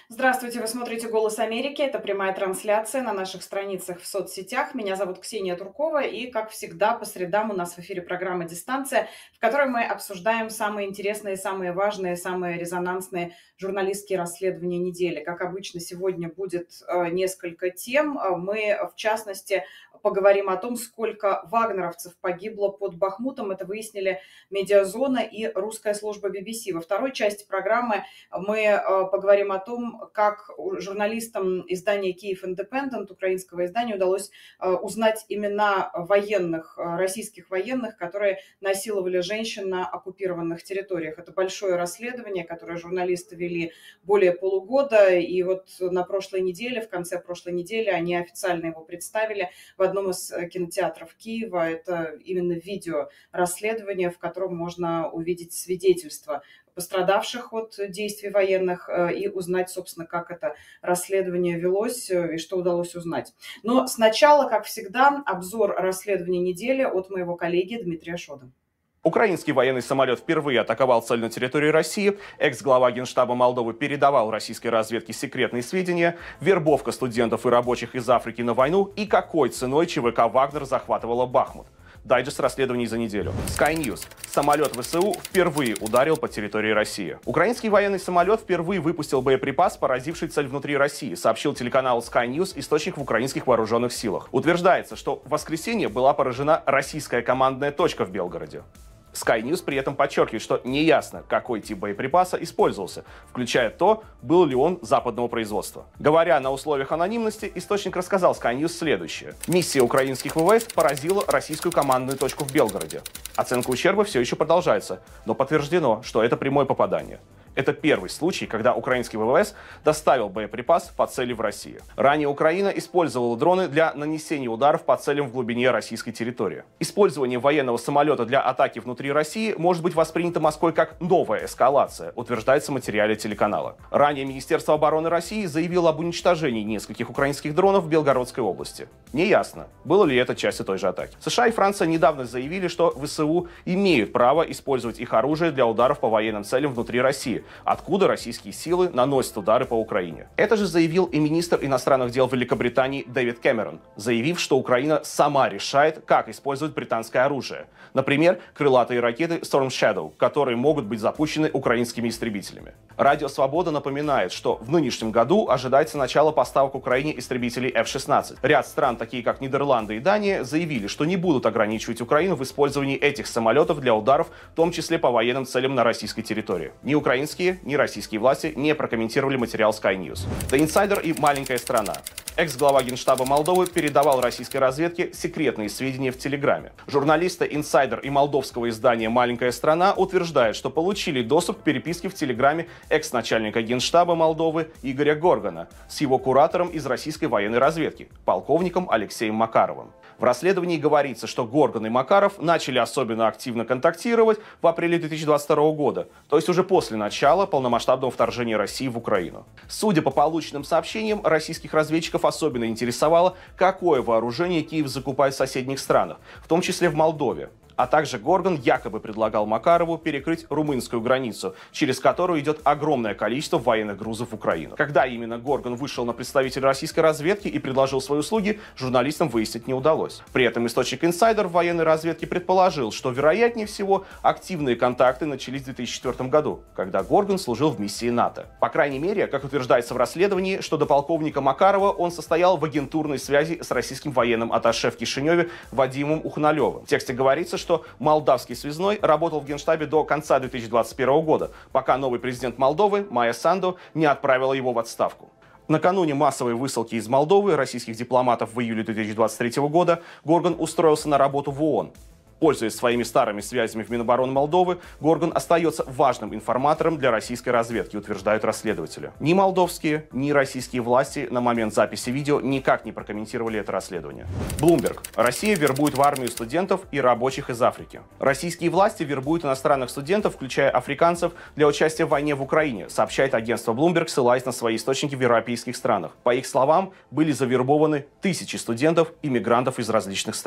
Здравствуйте, вы смотрите «Голос Америки». Это прямая трансляция на наших страницах в соцсетях. Меня зовут Ксения Туркова, и, как всегда, по средам у нас в эфире программа «Дистанция», в которой мы обсуждаем самые интересные, самые важные, самые резонансные журналистские расследования недели. Как обычно, сегодня будет несколько тем. Мы, в частности, поговорим о том, сколько вагнеровцев погибло под Бахмутом. Это выяснили «Медиазона» и русская служба BBC. Во второй части программы мы поговорим о том, как журналистам издания «Киев Индепендент», украинского издания, удалось узнать имена военных, российских военных, которые насиловали женщин на оккупированных территориях. Это большое расследование, которое журналисты вели более полугода, и вот на прошлой неделе, в конце прошлой недели, они официально его представили в одном из кинотеатров Киева. Это именно видео расследование, в котором можно увидеть свидетельства пострадавших от действий военных и узнать, собственно, как это расследование велось и что удалось узнать. Но сначала, как всегда, обзор расследования недели от моего коллеги Дмитрия Шода. Украинский военный самолет впервые атаковал цель на территории России, экс-глава Генштаба Молдовы передавал российской разведке секретные сведения, вербовка студентов и рабочих из Африки на войну и какой ценой ЧВК «Вагнер» захватывала Бахмут. Дайджест расследований за неделю. Sky News. Самолет ВСУ впервые ударил по территории России. Украинский военный самолет впервые выпустил боеприпас, поразивший цель внутри России, сообщил телеканал Sky News источник в украинских вооруженных силах. Утверждается, что в воскресенье была поражена российская командная точка в Белгороде. Sky News при этом подчеркивает, что неясно, какой тип боеприпаса использовался, включая то, был ли он западного производства. Говоря на условиях анонимности, источник рассказал Sky News следующее. Миссия украинских ВВС поразила российскую командную точку в Белгороде. Оценка ущерба все еще продолжается, но подтверждено, что это прямое попадание. Это первый случай, когда украинский ВВС доставил боеприпас по цели в России. Ранее Украина использовала дроны для нанесения ударов по целям в глубине российской территории. Использование военного самолета для атаки внутри России может быть воспринято Москвой как новая эскалация, утверждается в материале телеканала. Ранее Министерство обороны России заявило об уничтожении нескольких украинских дронов в Белгородской области. Неясно, было ли это частью той же атаки. США и Франция недавно заявили, что ВСУ имеют право использовать их оружие для ударов по военным целям внутри России, откуда российские силы наносят удары по Украине. Это же заявил и министр иностранных дел Великобритании Дэвид Кэмерон, заявив, что Украина сама решает, как использовать британское оружие. Например, крылатые ракеты Storm Shadow, которые могут быть запущены украинскими истребителями. Радио «Свобода» напоминает, что в нынешнем году ожидается начало поставок Украине истребителей F-16. Ряд стран, такие как Нидерланды и Дания, заявили, что не будут ограничивать Украину в использовании этих самолетов для ударов, в том числе по военным целям на российской территории. Ни украинские, ни российские власти не прокомментировали материал Sky News. The Insider и маленькая страна. Экс-глава Генштаба Молдовы передавал российской разведке секретные сведения в Телеграме. Журналисты Insider и молдовского издания «Маленькая страна» утверждают, что получили доступ к переписке в Телеграме экс-начальника Генштаба Молдовы Игоря Горгана с его куратором из российской военной разведки, полковником Алексеем Макаровым. В расследовании говорится, что Горган и Макаров начали особенно активно контактировать в апреле 2022 года, то есть уже после начала полномасштабного вторжения России в Украину. Судя по полученным сообщениям, российских разведчиков особенно интересовало, какое вооружение Киев закупает в соседних странах, в том числе в Молдове. А также Горган якобы предлагал Макарову перекрыть румынскую границу, через которую идет огромное количество военных грузов в Украину. Когда именно Горган вышел на представителя российской разведки и предложил свои услуги, журналистам выяснить не удалось. При этом источник «Инсайдер» в военной разведке предположил, что, вероятнее всего, активные контакты начались в 2004 году, когда Горган служил в миссии НАТО. По крайней мере, как утверждается в расследовании, что до полковника Макарова он состоял в агентурной связи с российским военным атташе в Кишиневе Вадимом Ухналевым. В тексте говорится, что молдавский связной работал в Генштабе до конца 2021 года, пока новый президент Молдовы Майя Санду не отправила его в отставку. Накануне массовой высылки из Молдовы российских дипломатов в июле 2023 года Горган устроился на работу в ООН. Пользуясь своими старыми связями в Минобороны Молдовы, Горган остается важным информатором для российской разведки, утверждают расследователи. Ни молдовские, ни российские власти на момент записи видео никак не прокомментировали это расследование. Bloomberg. Россия вербует в армию студентов и рабочих из Африки. Российские власти вербуют иностранных студентов, включая африканцев, для участия в войне в Украине, сообщает агентство Bloomberg, ссылаясь на свои источники в европейских странах. По их словам, были завербованы тысячи студентов и мигрантов из различных стран.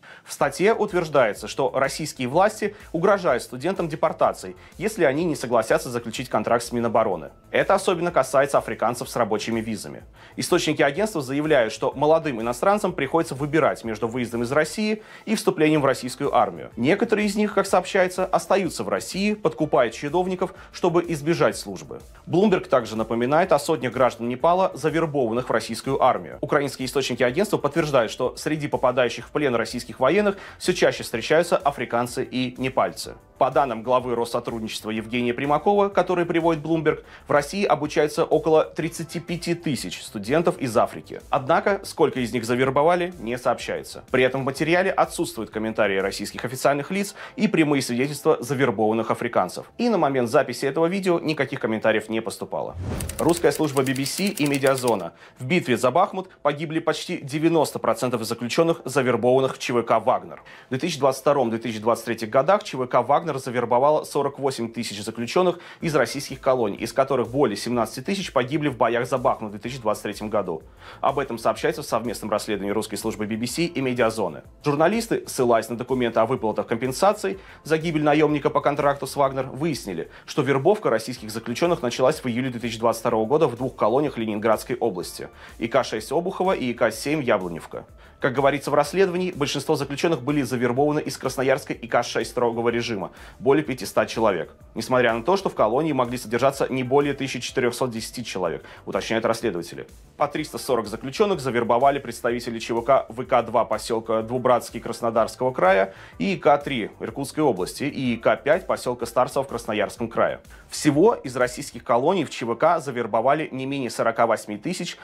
В статье утверждается, что российские власти угрожают студентам депортацией, если они не согласятся заключить контракт с Минобороны. Это особенно касается африканцев с рабочими визами. Источники агентства заявляют, что молодым иностранцам приходится выбирать между выездом из России и вступлением в российскую армию. Некоторые из них, как сообщается, остаются в России, подкупая чиновников, чтобы избежать службы. Bloomberg также напоминает о сотнях граждан Непала, завербованных в российскую армию. Украинские источники агентства подтверждают, что среди попадающих в плен российских военных все чаще встречаются африканцы и непальцы. По данным главы Россотрудничества Евгения Примакова, который приводит Bloomberg, в России обучается около 35 тысяч студентов из Африки. Однако, сколько из них завербовали, не сообщается. При этом в материале отсутствуют комментарии российских официальных лиц и прямые свидетельства завербованных африканцев. И на момент записи этого видео никаких комментариев не поступало. Русская служба BBC и Медиазона. В битве за Бахмут погибли почти 90% заключенных, завербованных в ЧВК «Вагнер». В 2022-2023 годах ЧВК «Вагнер» завербовала 48 тысяч заключенных из российских колоний, из которых более 17 тысяч погибли в боях за Бахмут в 2023 году. Об этом сообщается в совместном расследовании русской службы BBC и Медиазоны. Журналисты, ссылаясь на документы о выплатах компенсаций за гибель наемника по контракту с «Вагнер», выяснили, что вербовка российских заключенных началась в июле 2022 года в двух колониях Ленинградской области – ИК-6 Обухова и ИК-7 Яблоневка. Как говорится в расследовании, большинство заключенных были завербованы из Красноярской ИК-6 строгого режима, более 500 человек. Несмотря на то, что в колонии могли содержаться не более 1410 человек, уточняют расследователи. По 340 заключенных завербовали представители ЧВК в ИК-2 поселка Двубратский Краснодарского края и ИК-3 Иркутской области и ИК-5 поселка Старцево в Красноярском крае. Всего из российских колоний в ЧВК завербовали не менее 48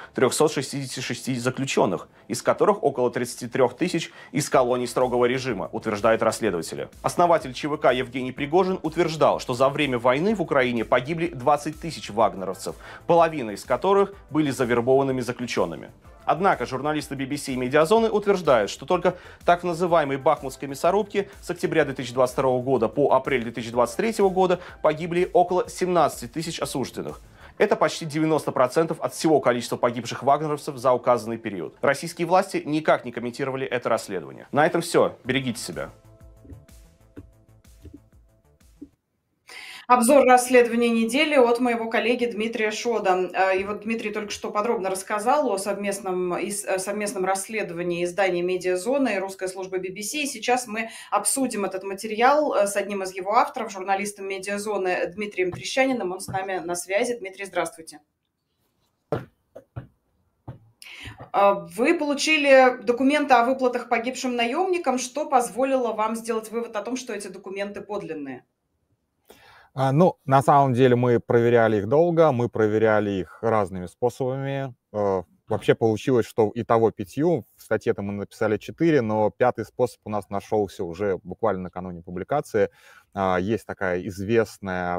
366 заключенных, из которых около 33 тысяч из колоний строгого режима, утверждают расследователи. Основатель ЧВК Евгений Пригожин утверждал, что за время войны в Украине погибли 20 тысяч вагнеровцев, половина из которых были завербованными заключенными. Однако журналисты BBC и Медиазоны утверждают, что только так называемой Бахмутской мясорубке с октября 2022 года по апрель 2023 года погибли около 17 тысяч осужденных. Это почти 90% от всего количества погибших вагнеровцев за указанный период. Российские власти никак не комментировали это расследование. На этом все. Берегите себя. Обзор расследования недели от моего коллеги Дмитрия Шода. И вот Дмитрий только что подробно рассказал о совместном расследовании издания «Медиазона» и русской службы BBC. И сейчас мы обсудим этот материал с одним из его авторов, журналистом «Медиазоны» Дмитрием Трещаниным. Он с нами на связи. Дмитрий, здравствуйте. Вы получили документы о выплатах погибшим наемникам. Что позволило вам сделать вывод о том, что эти документы подлинные? Ну, на самом деле мы проверяли их долго, мы проверяли их разными способами. Вообще получилось, что итого 5, в статье-то мы написали 4, но 5-й способ у нас нашелся уже буквально накануне публикации. Есть такая известная,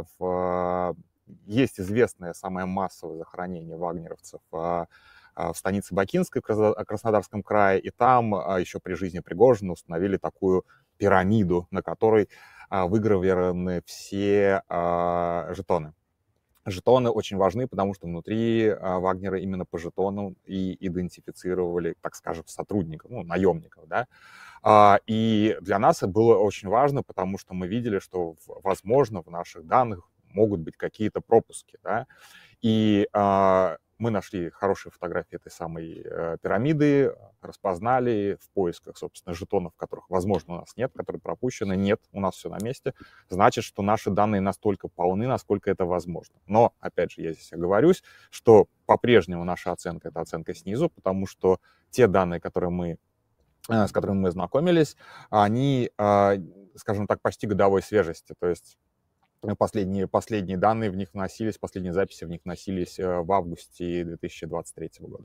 есть известное самое массовое захоронение вагнеровцев в станице Бакинской в Краснодарском крае, и там еще при жизни Пригожина установили такую пирамиду, на которой выгравированы все жетоны. Жетоны очень важны, потому что внутри Вагнера именно по жетонам и идентифицировали, так скажем, сотрудников, наемников, да. И для нас это было очень важно, потому что мы видели, что, возможно, в наших данных могут быть какие-то пропуски, да. И мы нашли хорошие фотографии этой самой пирамиды, распознали в поисках, собственно, жетонов, которых, возможно, у нас нет, которые пропущены. Нет, у нас все на месте. Значит, что наши данные настолько полны, насколько это возможно. Но, опять же, я здесь оговорюсь, что по-прежнему наша оценка — это оценка снизу, потому что те данные, с которыми мы знакомились, они, скажем так, почти годовой свежести. То есть последние данные в них вносились, последние записи в них вносились в августе 2023 года.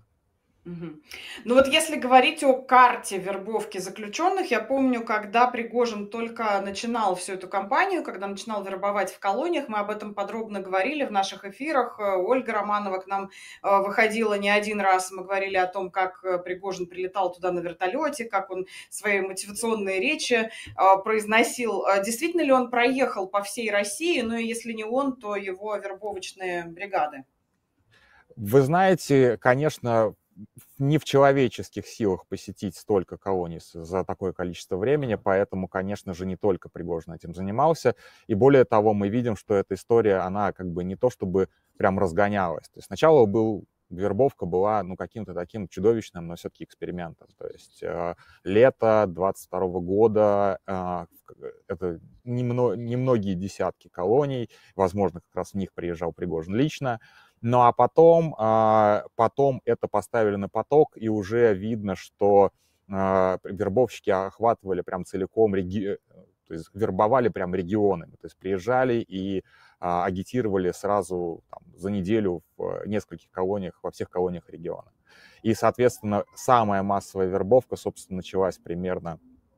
Ну вот если говорить о карте вербовки заключенных, я помню, когда Пригожин только начинал всю эту кампанию, когда начинал вербовать в колониях, мы об этом подробно говорили в наших эфирах. Ольга Романова к нам выходила не один раз, мы говорили о том, как Пригожин прилетал туда на вертолете, как он свои мотивационные речи произносил. Действительно ли он проехал по всей России? Ну и если не он, то его вербовочные бригады? Вы знаете, конечно, не в человеческих силах посетить столько колоний за такое количество времени, поэтому, конечно же, не только Пригожин этим занимался. И более того, мы видим, что эта история, она как бы не то чтобы прям разгонялась. То есть сначала вербовка была, ну, каким-то таким чудовищным, но все-таки экспериментом. То есть лето 22 года, это немногие десятки колоний, возможно, как раз в них приезжал Пригожин лично. Ну а потом это поставили на поток, и уже видно, что вербовщики охватывали прям целиком, то есть вербовали прям регионами, то есть приезжали и агитировали сразу там, за неделю в нескольких колониях, во всех колониях региона. И, соответственно, самая массовая вербовка, собственно, началась примерно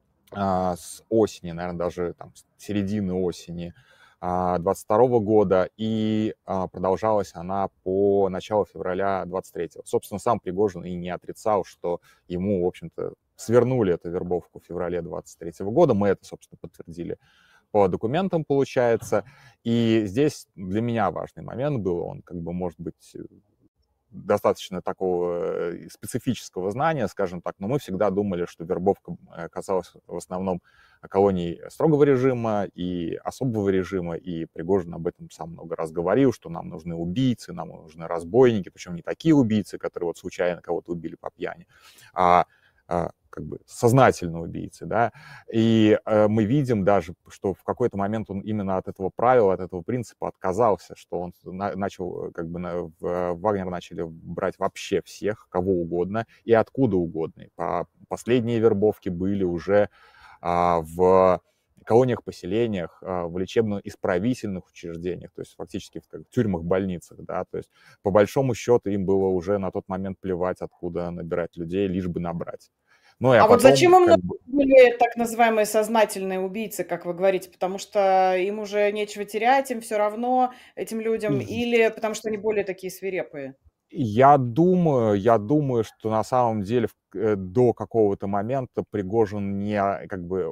с осени, наверное, даже там, с середины осени 22 года, и продолжалась она по началу февраля 23-го. Собственно, сам Пригожин и не отрицал, что ему, в общем-то, свернули эту вербовку в феврале 23 года. Мы это, собственно, подтвердили по документам, получается. И здесь для меня важный момент был, он как бы, может быть, достаточно такого специфического знания, скажем так, но мы всегда думали, что вербовка касалась в основном колоний строгого режима и особого режима, и Пригожин об этом сам много раз говорил, что нам нужны убийцы, нам нужны разбойники, причем не такие убийцы, которые вот случайно кого-то убили по пьяни, а как бы сознательные убийцы, да, и мы видим даже, что в какой-то момент он именно от этого правила, от этого принципа отказался, что он начал, как бы, Вагнер начали брать вообще всех, кого угодно и откуда угодно. Последние вербовки были уже в колониях-поселениях, в лечебно-исправительных учреждениях, то есть фактически в тюрьмах, больницах, да, то есть по большому счету им было уже на тот момент плевать, откуда набирать людей, лишь бы набрать. Ну, и А вот потом, зачем им как бы, были так называемые сознательные убийцы, как вы говорите? Потому что им уже нечего терять, им все равно, этим людям, или потому что они более такие свирепые? я думаю, что на самом деле до какого-то момента Пригожин не, как бы,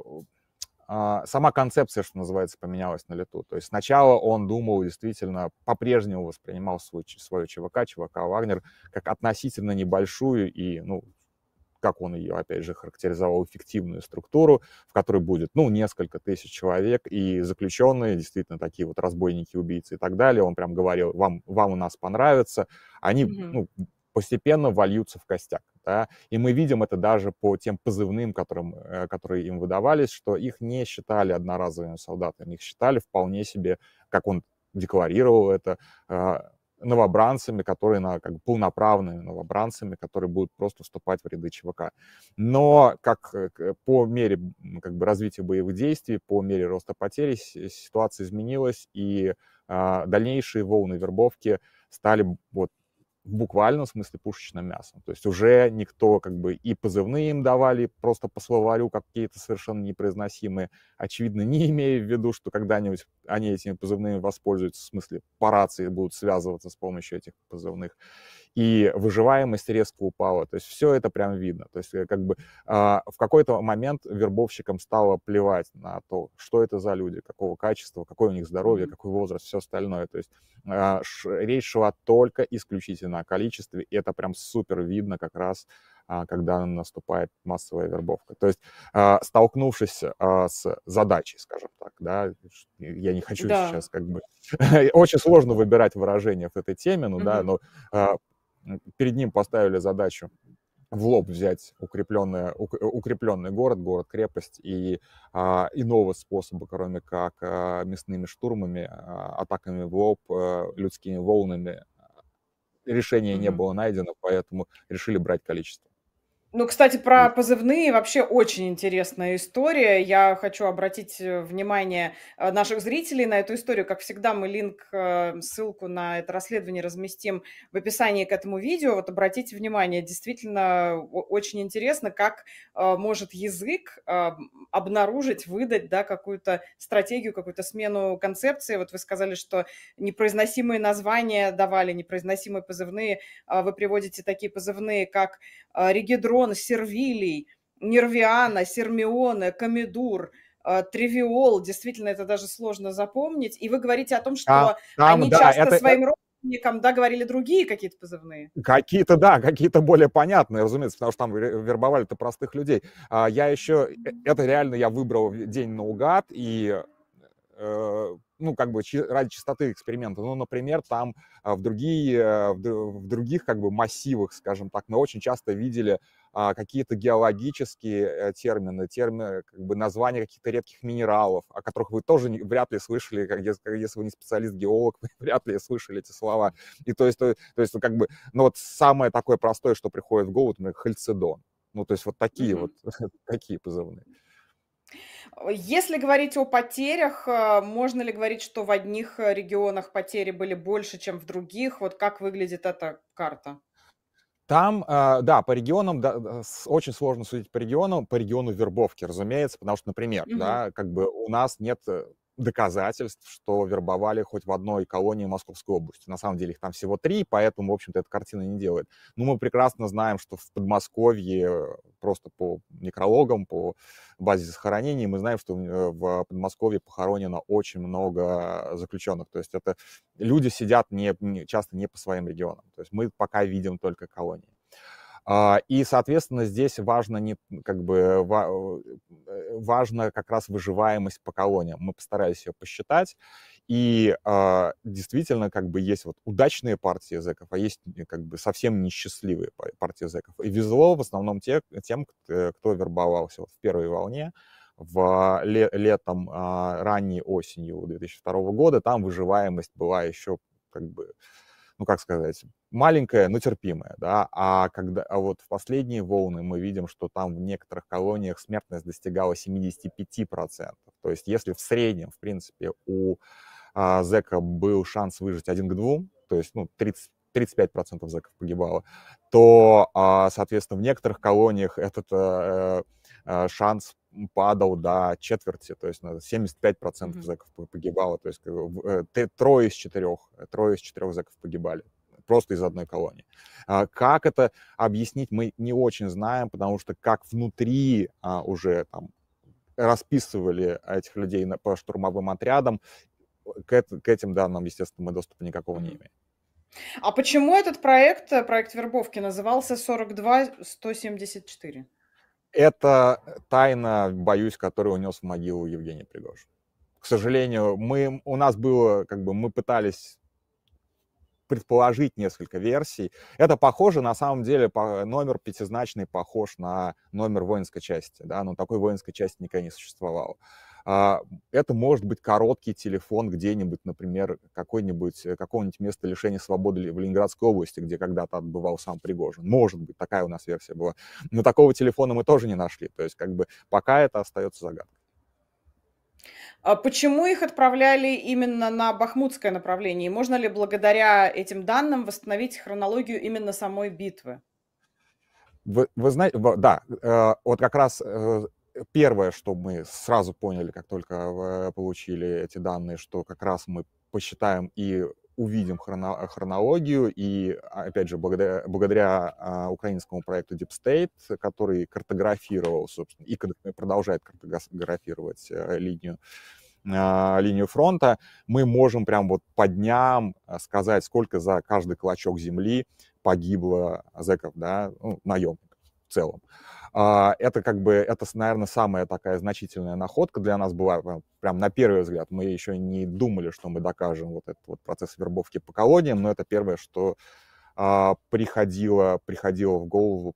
сама концепция, что называется, поменялась на лету. То есть сначала он думал, действительно, по-прежнему воспринимал свою ЧВК Вагнер, как относительно небольшую и, ну, как он ее, опять же, характеризовал, эффективную структуру, в которой будет, ну, несколько тысяч человек, и заключенные, действительно, такие вот разбойники, убийцы и так далее. Он прям говорил, вам у нас понравится. Они, ну, постепенно вольются в костяк. Да? И мы видим это даже по тем позывным, которые им выдавались, что их не считали одноразовыми солдатами, их считали вполне себе, как он декларировал это, новобранцами, которые как бы полноправными новобранцами, которые будут просто вступать в ряды ЧВК. Но по мере как бы развития боевых действий, по мере роста потерь ситуация изменилась, и дальнейшие волны вербовки стали вот в буквальном смысле пушечным мясом. То есть уже никто как бы и позывные им давали просто по словарю какие-то совершенно непроизносимые, очевидно, не имея в виду, что когда-нибудь они этими позывными воспользуются, в смысле по рации будут связываться с помощью этих позывных. И выживаемость резко упала. То есть все это прям видно. То есть как бы в какой-то момент вербовщикам стало плевать на то, что это за люди, какого качества, какое у них здоровье, какой возраст, все остальное. То есть речь шла только исключительно о количестве, и это прям супер видно как раз, когда наступает массовая вербовка. То есть, столкнувшись с задачей, скажем так, да, я не хочу сейчас как бы... Очень сложно выбирать выражения в этой теме, ну да, но перед ним поставили задачу в лоб взять укрепленный город-крепость, и иного способа, кроме как мясными штурмами, атаками в лоб, людскими волнами, решения не было найдено, поэтому решили брать количество. Ну, кстати, про позывные вообще очень интересная история. Я хочу обратить внимание наших зрителей на эту историю. Как всегда, мы ссылку на это расследование разместим в описании к этому видео. Вот обратите внимание, действительно очень интересно, как может язык обнаружить, выдать, да, какую-то стратегию, какую-то смену концепции. Вот вы сказали, что непроизносимые названия давали, непроизносимые позывные. Вы приводите такие позывные, как Ригедрон, Сервилий, Нервиана, Сермионе, Комедур, Тривиол. Действительно, это даже сложно запомнить. И вы говорите о том, что они часто своим родом Ником, да, говорили другие какие-то позывные? Какие-то, да, какие-то более понятные, разумеется, потому что там вербовали-то простых людей. Я еще, это реально я выбрал день наугад, и ну, как бы ради чистоты эксперимента. Ну, например, там в других как бы массивах, скажем так, мы очень часто видели какие-то геологические термины, как бы названия каких-то редких минералов, о которых вы тоже вряд ли слышали, если вы не специалист-геолог, вы вряд ли слышали эти слова. И то есть как бы, ну, вот самое такое простое, что приходит в голову, например, хальцедон. Ну, то есть вот такие вот, такие позывные. Если говорить о потерях, можно ли говорить, что в одних регионах потери были больше, чем в других? Вот как выглядит эта карта? Там, да, по регионам, да, очень сложно судить по региону вербовки, разумеется, потому что, например, Мгм. да, как бы у нас нет доказательств, что вербовали хоть в одной колонии Московской области. На самом деле их там всего 3, поэтому, в общем-то, эта картина не делает. Но мы прекрасно знаем, что в Подмосковье, просто по некрологам, по базе захоронений, мы знаем, что в Подмосковье похоронено очень много заключенных. То есть это люди сидят часто не по своим регионам. То есть мы пока видим только колонии. И, соответственно, здесь важно важно как раз выживаемость по колониям. Мы постарались ее посчитать, и действительно как бы есть вот удачные партии зэков, а есть как бы совсем несчастливые партии зэков. И везло в основном тем, кто вербовался вот в первой волне, летом, ранней осенью 2002 года. Там выживаемость была еще как бы, ну, как сказать, маленькая, но терпимая, да, а вот в последние волны мы видим, что там в некоторых колониях смертность достигала 75%. То есть если в среднем, в принципе, у зэка был шанс выжить 1 к 2, то есть, ну, 35% зэков погибало, то, соответственно, в некоторых колониях этот шанс падал до четверти, то есть 75% зэков погибало, то есть трое из четырех зэков погибали просто из одной колонии. Как это объяснить, мы не очень знаем, потому что как внутри уже там расписывали этих людей по штурмовым отрядам, к этим данным, естественно, мы доступа никакого не имеем. А почему этот проект вербовки назывался 42-174? Это тайна, боюсь, которую унес в могилу Евгений Пригожин. К сожалению, у нас было, как бы, мы пытались предположить несколько версий. Это похоже, на самом деле, номер пятизначный похож на номер воинской части, да, но такой воинской части никогда не существовало. Это может быть короткий телефон где-нибудь, например, какого-нибудь места лишения свободы в Ленинградской области, где когда-то отбывал сам Пригожин. Может быть, такая у нас версия была. Но такого телефона мы тоже не нашли. То есть, как бы, пока это остается загадкой. А почему их отправляли именно на бахмутское направление? И можно ли благодаря этим данным восстановить хронологию именно самой битвы? Вы знаете, да, вот как раз первое, что мы сразу поняли, как только получили эти данные, что как раз мы посчитаем и увидим хронологию, и, опять же, благодаря украинскому проекту Deep State, который картографировал, собственно, и продолжает картографировать линию фронта, мы можем прям вот по дням сказать, сколько за каждый клочок земли погибло зэков, да, ну, наемников в целом. Это как бы, это, наверное, самая такая значительная находка для нас была, прям на первый взгляд. Мы еще не думали, что мы докажем вот этот вот процесс вербовки по колониям, но это первое, что приходило в голову,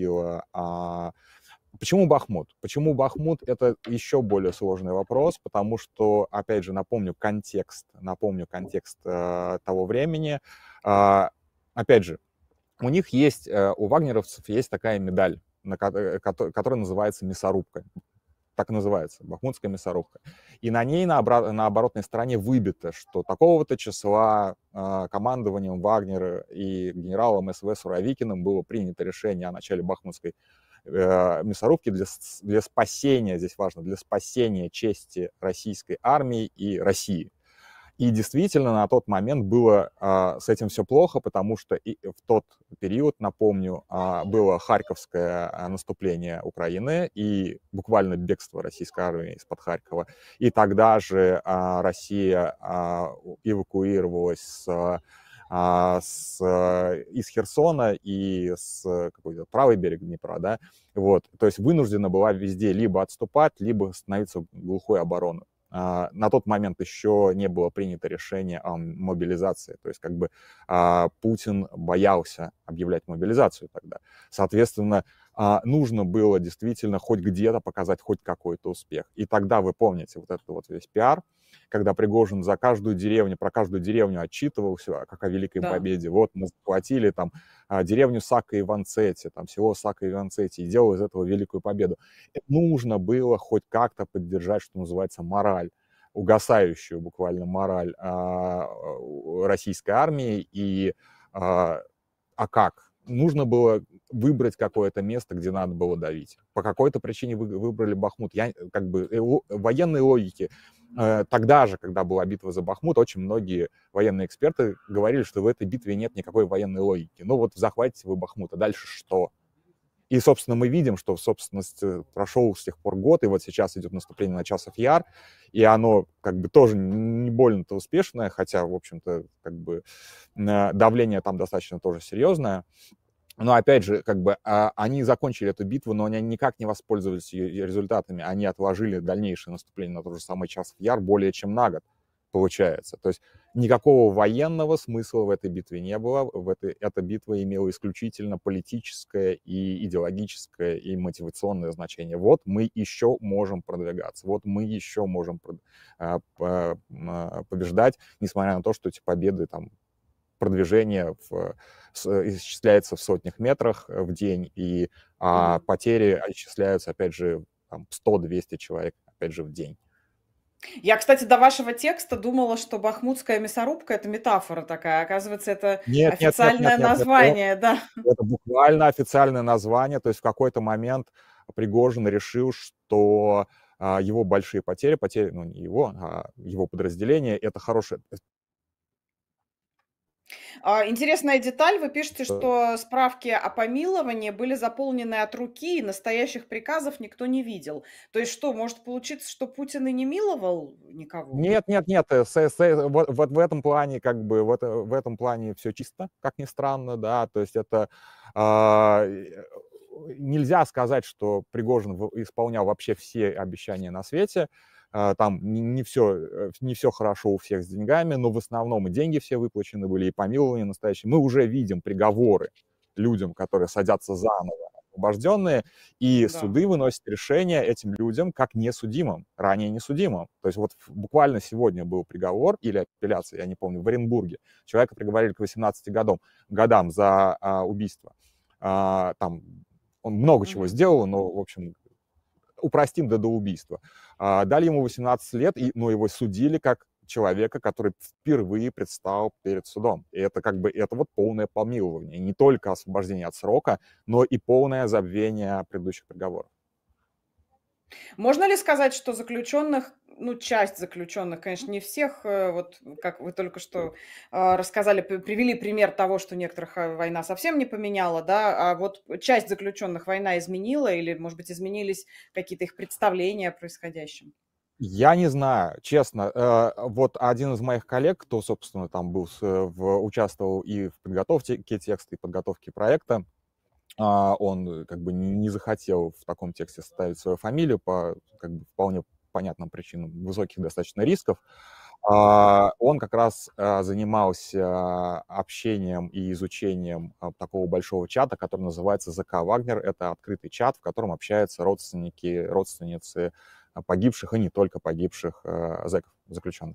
Почему Бахмут? Почему Бахмут? Это еще более сложный вопрос, потому что, опять же, напомню контекст того времени. Опять же, у вагнеровцев есть такая медаль, которая называется мясорубка. Так и называется, бахмутская мясорубка. И на ней на оборотной стороне выбито, что такого-то числа командованием Вагнера и генералом СВ Суровикиным было принято решение о начале бахмутской мясорубки для спасения, здесь важно, для спасения чести российской армии и России. И действительно, на тот момент было с этим все плохо, потому что и в тот период, напомню, было Харьковское наступление Украины и буквально бегство российской армии из-под Харькова. И тогда же Россия эвакуировалась с из Херсона и с какой-то правый берег Днепра, да, вот, то есть вынуждена была везде либо отступать, либо становиться в глухую оборону. На тот момент еще не было принято решение о мобилизации, то есть как бы Путин боялся объявлять мобилизацию тогда. Соответственно, нужно было действительно хоть где-то показать хоть какой-то успех. И тогда, вы помните, вот этот вот весь пиар, когда Пригожин за каждую деревню, про каждую деревню отчитывался, как о Великой Победе. Вот мы захватили там деревню Сако-Иванцети, там село Сако-Иванцети, и делал из этого Великую Победу. Нужно было хоть как-то поддержать, что называется, мораль, угасающую буквально мораль российской армии. И как? Нужно было выбрать какое-то место, где надо было давить. По какой-то причине выбрали Бахмут. Я как бы военной логики. Тогда же, когда была битва за Бахмут, очень многие военные эксперты говорили, что в этой битве нет никакой военной логики. Ну вот захватите вы Бахмут, а дальше что? И, собственно, мы видим, что, собственно, прошел с тех пор год, и вот сейчас идет наступление на Часов Яр, и оно как бы тоже не больно-то успешное, хотя, в общем-то, как бы давление там достаточно тоже серьезное. Но, опять же, как бы они закончили эту битву, но они никак не воспользовались ее результатами. Они отложили дальнейшее наступление на тот же самый Часов Яр более чем на год, получается. То есть никакого военного смысла в этой битве не было. Эта битва имела исключительно политическое и идеологическое и мотивационное значение. Вот мы еще можем продвигаться, вот мы еще можем побеждать, несмотря на то, что эти победы там, продвижение исчисляется в сотнях метрах в день, и потери исчисляются, опять же, 100-200 человек, опять же, в день. Я, кстати, до вашего текста думала, что бахмутская мясорубка — это метафора такая. Оказывается, это официальное название, да. Это буквально официальное название. То есть в какой-то момент Пригожин решил, что его большие потери, ну не его, а его подразделение, это хорошее. Интересная деталь. Вы пишете, что справки о помиловании были заполнены от руки, и настоящих приказов никто не видел. То есть что, может получиться, что Путин и не миловал никого? Нет. Вот в этом плане, как бы, в этом плане все чисто, как ни странно, да. То есть это нельзя сказать, что Пригожин исполнял вообще все обещания на свете. Там не все хорошо у всех с деньгами, но в основном и деньги все выплачены были, и помилования настоящие. Мы уже видим приговоры людям, которые садятся заново, освобожденные, и суды выносят решение этим людям как несудимым, ранее несудимым. То есть вот буквально сегодня был приговор или апелляция, я не помню, в Оренбурге. Человека приговорили к 18 годам за убийство. Там он много чего сделал, но, в общем, упростим до убийства. Дали ему 18 лет, но его судили как человека, который впервые предстал перед судом. И это как бы это вот полное помилование. Не только освобождение от срока, но и полное забвение предыдущих приговоров. Можно ли сказать, что заключенных, ну, часть заключенных, конечно, не всех, вот как вы только что рассказали, привели пример того, что некоторых война совсем не поменяла, да, а вот часть заключенных война изменила или, может быть, изменились какие-то их представления о происходящем? Я не знаю, честно. Вот один из моих коллег, кто, собственно, там участвовал и в подготовке текста, и подготовке проекта, он как бы не захотел в таком тексте ставить свою фамилию по как бы вполне понятным причинам высоких достаточно рисков. Он как раз занимался общением и изучением такого большого чата, который называется ЗК «Вагнер». Это открытый чат, в котором общаются родственницы погибших и не только погибших зэков, заключенных.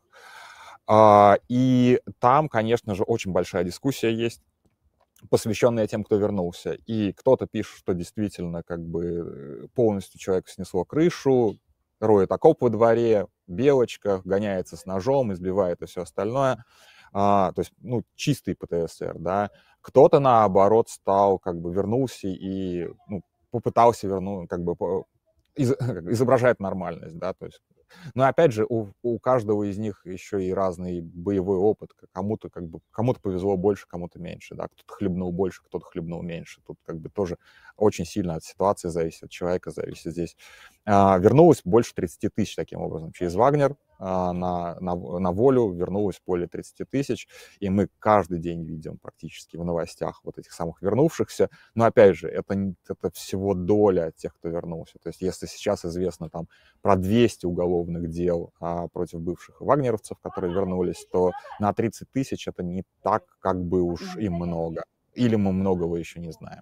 И там, конечно же, очень большая дискуссия есть, посвященная тем, кто вернулся. И кто-то пишет, что действительно как бы полностью человеку снесло крышу, роет окоп во дворе, белочка, гоняется с ножом, избивает и все остальное. То есть, ну, чистый ПТСР, да. Кто-то, наоборот, вернулся и попытался вернуть, изображает нормальность, да, то есть. Но опять же, у каждого из них еще и разный боевой опыт. Кому-то повезло больше, кому-то меньше, да, кто-то хлебнул больше, кто-то хлебнул меньше. Тут как бы тоже очень сильно от ситуации зависит, от человека зависит здесь. Вернулось больше 30 тысяч таким образом через Вагнер. на волю вернулось более 30 тысяч, и мы каждый день видим практически в новостях вот этих самых вернувшихся. Но опять же, это всего доля тех, кто вернулся. То есть если сейчас известно там про 200 уголовных дел против бывших вагнеровцев, которые вернулись, то на 30 тысяч это не так, как бы уж им много. Или мы многого еще не знаем.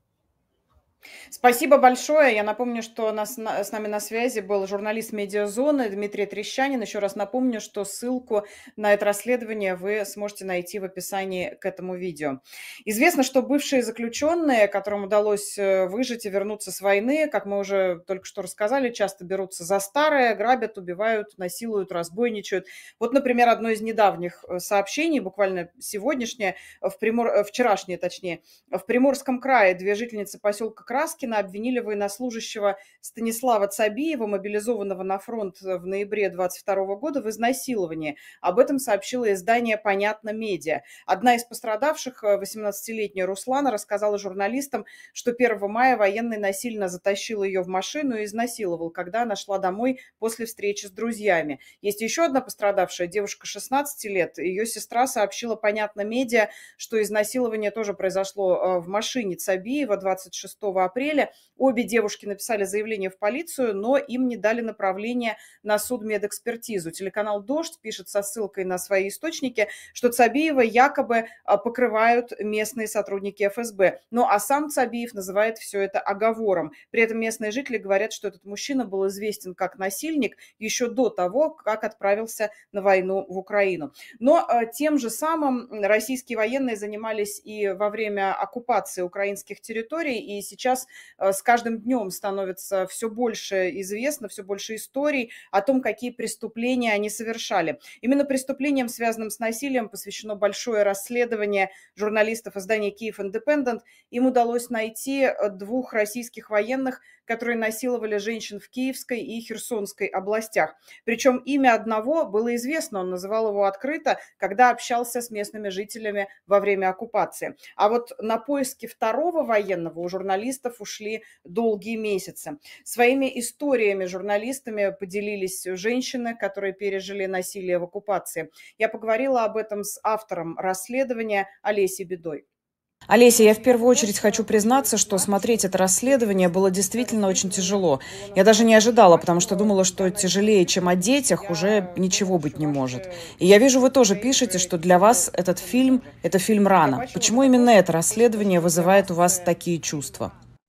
Спасибо большое. Я напомню, что с нами на связи был журналист «Медиазоны» Дмитрий Трещанин. Еще раз напомню, что ссылку на это расследование вы сможете найти в описании к этому видео. Известно, что бывшие заключенные, которым удалось выжить и вернуться с войны, как мы уже только что рассказали, часто берутся за старое, грабят, убивают, насилуют, разбойничают. Вот, например, одно из недавних сообщений, буквально сегодняшнее, вчерашнее точнее, в Приморском крае две жительницы поселка Краскина обвинили военнослужащего Станислава Цабиева, мобилизованного на фронт в ноябре 2022 года, в изнасиловании. Об этом сообщило издание «Понятно медиа». Одна из пострадавших, 18-летняя Руслана, рассказала журналистам, что 1 мая военный насильно затащил ее в машину и изнасиловал, когда она шла домой после встречи с друзьями. Есть еще одна пострадавшая, девушка 16 лет. Ее сестра сообщила «Понятно медиа», что изнасилование тоже произошло в машине Цабиева 26 апреля. Обе девушки написали заявление в полицию, но им не дали направление на судмедэкспертизу. Телеканал «Дождь» пишет со ссылкой на свои источники, что Цабиева якобы покрывают местные сотрудники ФСБ. Ну а сам Цабиев называет все это оговором. При этом местные жители говорят, что этот мужчина был известен как насильник еще до того, как отправился на войну в Украину. Но тем же самым российские военные занимались и во время оккупации украинских территорий, и сейчас с каждым днем становится все больше известно, все больше историй о том, какие преступления они совершали. Именно преступлениям, связанным с насилием, посвящено большое расследование журналистов издания «Киев Индепендент». Им удалось найти 2 российских военных, которые насиловали женщин в Киевской и Херсонской областях. Причем имя одного было известно, он называл его открыто, когда общался с местными жителями во время оккупации. А вот на поиски второго военного у журналистов ушли долгие месяцы. Своими историями журналистами поделились женщины, которые пережили насилие в оккупации. Я поговорила об этом с автором расследования Олесей Бедой. Олеся, я в первую очередь хочу признаться, что смотреть это расследование было действительно очень тяжело. Я даже не ожидала, потому что думала, что тяжелее, чем о детях, уже ничего быть не может. И я вижу, вы тоже пишете, что для вас этот фильм – это фильм «Рана». Почему именно это расследование вызывает у вас такие чувства?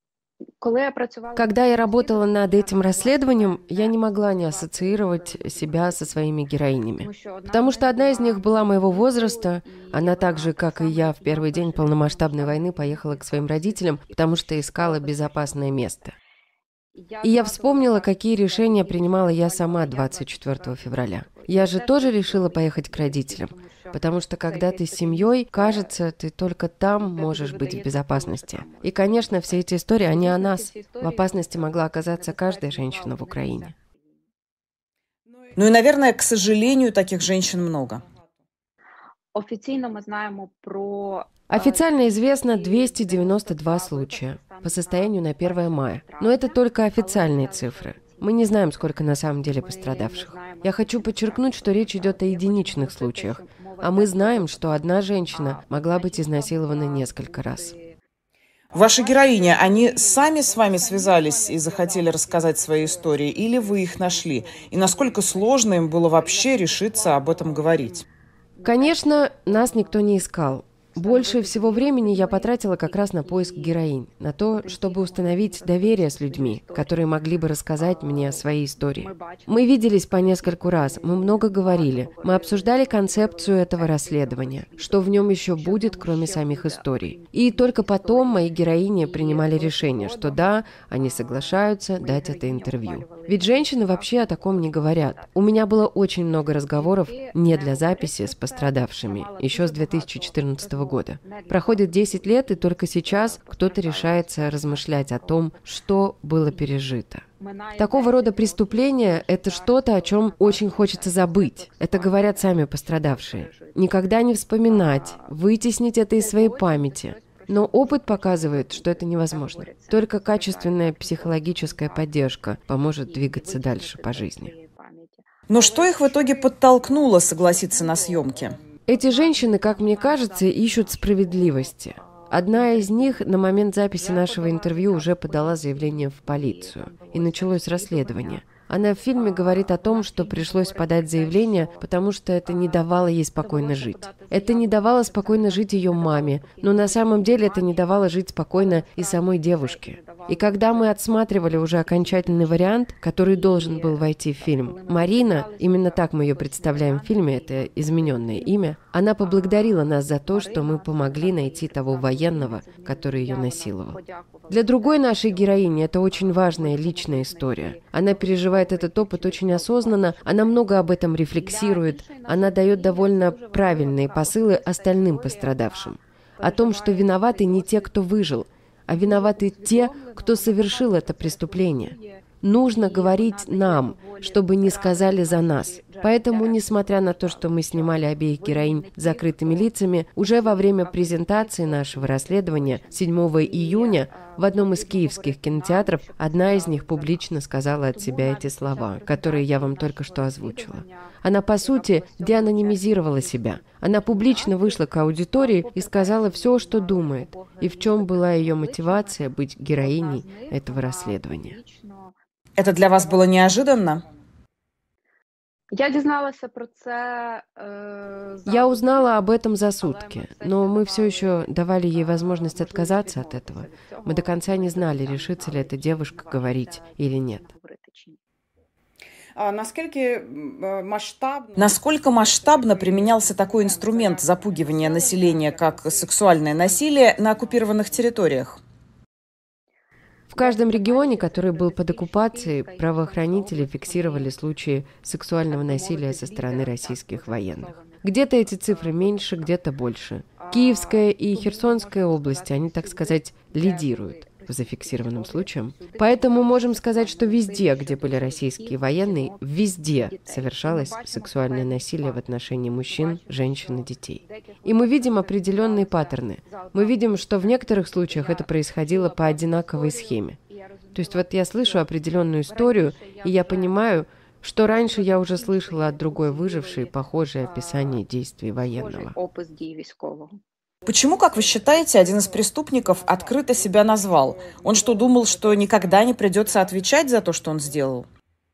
Когда я работала над этим расследованием, я не могла не ассоциировать себя со своими героинями. Потому что одна из них была моего возраста, она так же, как и я, в первый день полномасштабной войны поехала к своим родителям, потому что искала безопасное место. И я вспомнила, какие решения принимала я сама 24 февраля. Я же тоже решила поехать к родителям, потому что когда ты с семьей, кажется, ты только там можешь быть в безопасности. И, конечно, все эти истории, они о нас. В опасности могла оказаться каждая женщина в Украине. Ну и, наверное, к сожалению, таких женщин много. Официально известно 292 случая по состоянию на 1 мая. Но это только официальные цифры. Мы не знаем, сколько на самом деле пострадавших. Я хочу подчеркнуть, что речь идет о единичных случаях. А мы знаем, что одна женщина могла быть изнасилована несколько раз. Ваши героини, они сами с вами связались и захотели рассказать свои истории, или вы их нашли? И насколько сложно им было вообще решиться об этом говорить? Конечно, нас никто не искал. Больше всего времени я потратила как раз на поиск героинь, на то, чтобы установить доверие с людьми, которые могли бы рассказать мне свои истории. Мы виделись по нескольку раз, мы много говорили, мы обсуждали концепцию этого расследования, что в нем еще будет, кроме самих историй. И только потом мои героини принимали решение, что да, они соглашаются дать это интервью. Ведь женщины вообще о таком не говорят. У меня было очень много разговоров не для записи с пострадавшими, еще с 2014 года. Проходит 10 лет, и только сейчас кто-то решается размышлять о том, что было пережито. Такого рода преступления – это что-то, о чем очень хочется забыть. Это говорят сами пострадавшие. Никогда не вспоминать, вытеснить это из своей памяти. Но опыт показывает, что это невозможно. Только качественная психологическая поддержка поможет двигаться дальше по жизни. Но что их в итоге подтолкнуло согласиться на съемки? Эти женщины, как мне кажется, ищут справедливости. Одна из них на момент записи нашего интервью уже подала заявление в полицию, и началось расследование. Она в фильме говорит о том, что пришлось подать заявление, потому что это не давало ей спокойно жить. Это не давало спокойно жить ее маме, но на самом деле это не давало жить спокойно и самой девушке. И когда мы отсматривали уже окончательный вариант, который должен был войти в фильм, Марина, именно так мы ее представляем в фильме, это измененное имя, она поблагодарила нас за то, что мы помогли найти того военного, который ее насиловал. Для другой нашей героини это очень важная личная история. Она переживает этот опыт очень осознанно, она много об этом рефлексирует, она дает довольно правильные посылы остальным пострадавшим. О том, что виноваты не те, кто выжил, а виноваты те, кто совершил это преступление. Нужно говорить нам, чтобы не сказали за нас. Поэтому, несмотря на то, что мы снимали обеих героинь с закрытыми лицами, уже во время презентации нашего расследования 7 июня в одном из киевских кинотеатров одна из них публично сказала от себя эти слова, которые я вам только что озвучила. Она, по сути, деанонимизировала себя. Она публично вышла к аудитории и сказала все, что думает, и в чем была ее мотивация быть героиней этого расследования. Это для вас было неожиданно? Я узнала об этом за сутки, но мы все еще давали ей возможность отказаться от этого. Мы до конца не знали, решится ли эта девушка говорить или нет. Насколько масштабно применялся такой инструмент запугивания населения, как сексуальное насилие на оккупированных территориях? В каждом регионе, который был под оккупацией, правоохранители фиксировали случаи сексуального насилия со стороны российских военных. Где-то эти цифры меньше, где-то больше. Киевская и Херсонская области, они, так сказать, лидируют по зафиксированным случаям. Поэтому можем сказать, что везде, где были российские военные, везде совершалось сексуальное насилие в отношении мужчин, женщин и детей. И мы видим определенные паттерны. Мы видим, что в некоторых случаях это происходило по одинаковой схеме. То есть вот я слышу определенную историю, и я понимаю, что раньше я уже слышала от другой выжившей похожее описание действий военного. Почему, как вы считаете, один из преступников открыто себя назвал? Он что, думал, что никогда не придется отвечать за то, что он сделал?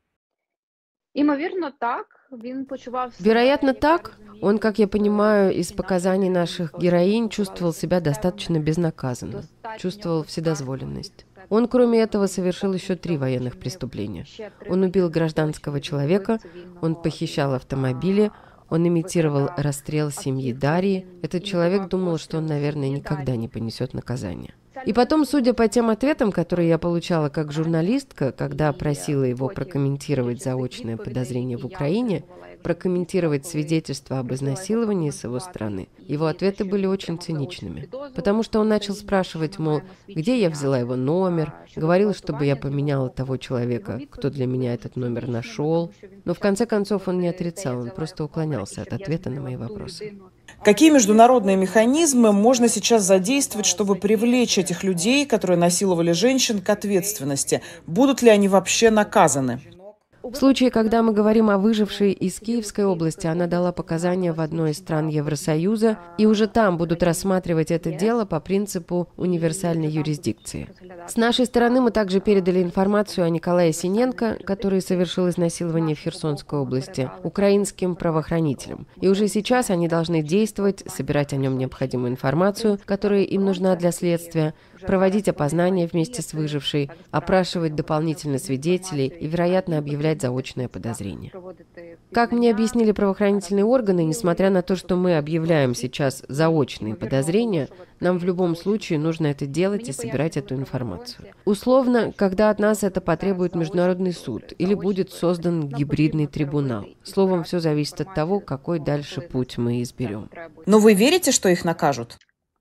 Вероятно, так. Он, как я понимаю, из показаний наших героинь чувствовал себя достаточно безнаказанно, чувствовал вседозволенность. Он, кроме этого, совершил еще 3 военных преступления. Он убил гражданского человека, он похищал автомобили, он имитировал расстрел семьи Дарьи. Этот человек думал, что он, наверное, никогда не понесет наказание. И потом, судя по тем ответам, которые я получала как журналистка, когда просила его прокомментировать заочное подозрение в Украине, прокомментировать свидетельства об изнасиловании с его стороны, его ответы были очень циничными. Потому что он начал спрашивать, мол, где я взяла его номер, говорил, чтобы я поменяла того человека, кто для меня этот номер нашел. Но в конце концов он не отрицал, он просто уклонялся от ответа на мои вопросы. Какие международные механизмы можно сейчас задействовать, чтобы привлечь этих людей, которые насиловали женщин, к ответственности? Будут ли они вообще наказаны? В случае, когда мы говорим о выжившей из Киевской области, она дала показания в одной из стран Евросоюза, и уже там будут рассматривать это дело по принципу универсальной юрисдикции. С нашей стороны мы также передали информацию о Николае Синенко, который совершил изнасилование в Херсонской области, украинским правоохранителям. И уже сейчас они должны действовать, собирать о нем необходимую информацию, которая им нужна для следствия, проводить опознание вместе с выжившей, опрашивать дополнительно свидетелей и, вероятно, объявлять заочное подозрение. Как мне объяснили правоохранительные органы, несмотря на то, что мы объявляем сейчас заочные подозрения, нам в любом случае нужно это делать и собирать эту информацию. Условно, когда от нас это потребует международный суд или будет создан гибридный трибунал. Словом, все зависит от того, какой дальше путь мы изберем. Но вы верите, что их накажут?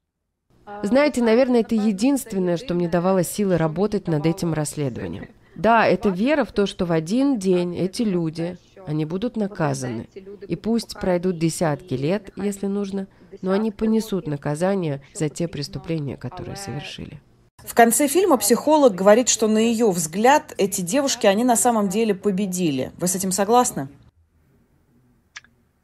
Знаете, наверное, это единственное, что мне давало силы работать над этим расследованием. Да, это вера в то, что в один день эти люди, они будут наказаны. И пусть пройдут десятки лет, если нужно, но они понесут наказание за те преступления, которые совершили. В конце фильма психолог говорит, что на ее взгляд эти девушки, они на самом деле победили. Вы с этим согласны?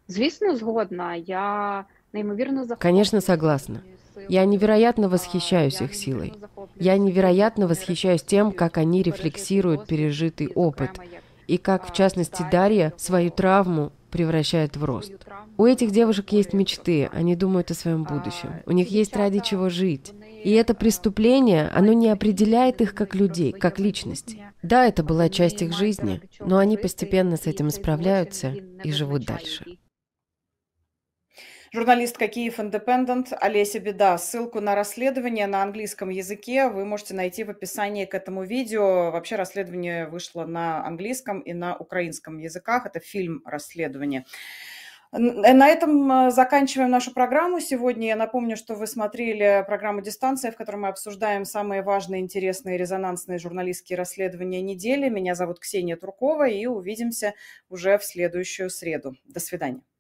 Звісно, згодна. Я неймовірно Конечно, захоплююсь согласна. їхньою Я силою. невероятно восхищаюсь Я их силой. неймовірно Я захоплююсь невероятно їхніми восхищаюсь тем, как они рефлексією, рефлексируют пережитый і, опыт, зокрема, як и как, в частности, читають Дарья його свою травму превращает в рост. свою травму, У этих девушек есть перетворює в мечты, зростання. они думают о своем будущем. У них Ці есть ради дівчата, чего жить. вони, И это преступление, оно не мають определяет мрії, их как думають про людей, своє как личности. майбутнє. Да, это была Вони часть их мають жизни, заради чого но они жити, постепенно с і этим цей справляются злочин, він не и живут визначає дальше. вік. Журналистка Киев Индепендент Олеся Беда. Ссылку на расследование на английском языке вы можете найти в описании к этому видео. Вообще расследование вышло на английском и на украинском языках. Это фильм «Расследование». На этом заканчиваем нашу программу. Сегодня я напомню, что вы смотрели программу «Дистанция», в которой мы обсуждаем самые важные, интересные, резонансные журналистские расследования недели. Меня зовут Ксения Туркова, и увидимся уже в следующую среду. До свидания.